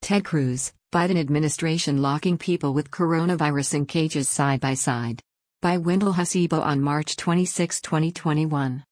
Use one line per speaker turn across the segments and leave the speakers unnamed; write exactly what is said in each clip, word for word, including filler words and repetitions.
Ted Cruz, Biden administration locking people with coronavirus in cages side by side. By Wendell Hasebo on March twenty-sixth, twenty twenty-one.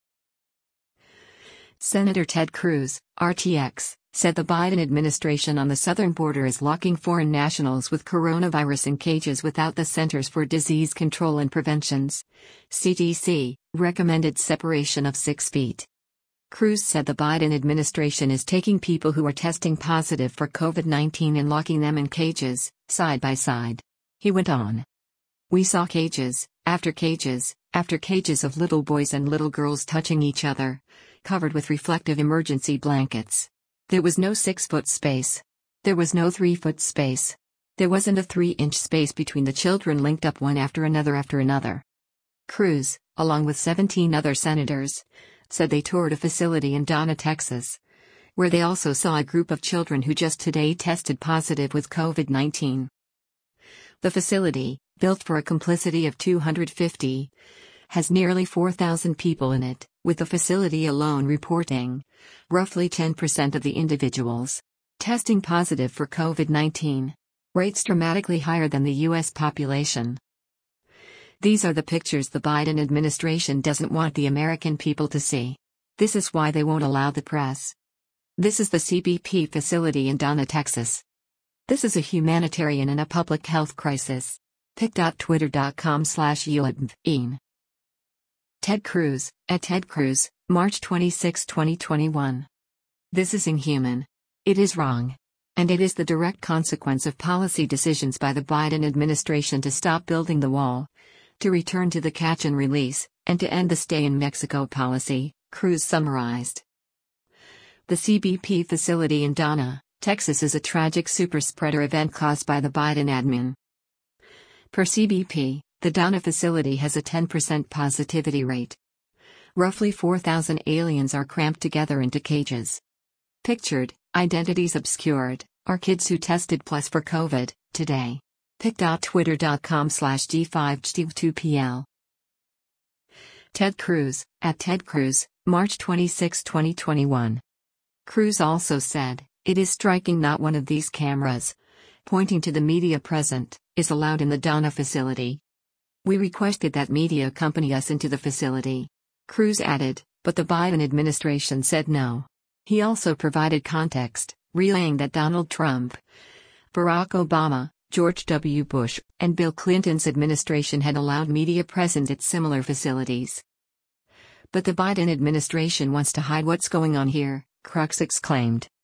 Senator Ted Cruz, R T X, said the Biden administration on the southern border is locking foreign nationals with coronavirus in cages without the Centers for Disease Control and Prevention's C D C recommended separation of six feet. Cruz said the Biden administration is taking people who are testing positive for COVID nineteen and locking them in cages, side by side. He went on. We saw cages, after cages, after cages of little boys and little girls touching each other, covered with reflective emergency blankets. There was no six-foot space. There was no three-foot space. There wasn't a three-inch space between the children linked up one after another after another. Cruz, along with seventeen other senators, said they toured a facility in Donna, Texas, where they also saw a group of children who just today tested positive with COVID nineteen. The facility, built for a capacity of two hundred fifty, has nearly four thousand people in it, with the facility alone reporting roughly ten percent of the individuals testing positive for COVID nineteen, rates dramatically higher than the U S population. These are the pictures the Biden administration doesn't want the American people to see. This is why they won't allow the press. This is the C B P facility in Donna, Texas. This is a humanitarian and a public health crisis. pic dot twitter dot com slash U L B E. Ted Cruz, at Ted Cruz, March twenty-sixth, twenty twenty-one. This is inhuman. It is wrong. And it is the direct consequence of policy decisions by the Biden administration to stop building the wall, to return to the catch and release, and to end the stay in Mexico policy, Cruz summarized. The C B P facility in Donna, Texas is a tragic superspreader event caused by the Biden admin. Per C B P, the Donna facility has a ten percent positivity rate. Roughly four thousand aliens are cramped together into cages. Pictured, identities obscured, are kids who tested plus for COVID, today. pic dot twitter dot com slash G five G two P L. Ted Cruz, at Ted Cruz, March twenty-sixth, twenty twenty-one. Cruz also said, it is striking not one of these cameras, pointing to the media present, is allowed in the Donna facility. We requested that media accompany us into the facility. Cruz added, but the Biden administration said no. He also provided context, relaying that Donald Trump, Barack Obama, George W. Bush, and Bill Clinton's administration had allowed media present at similar facilities. But the Biden administration wants to hide what's going on here, Cruz exclaimed.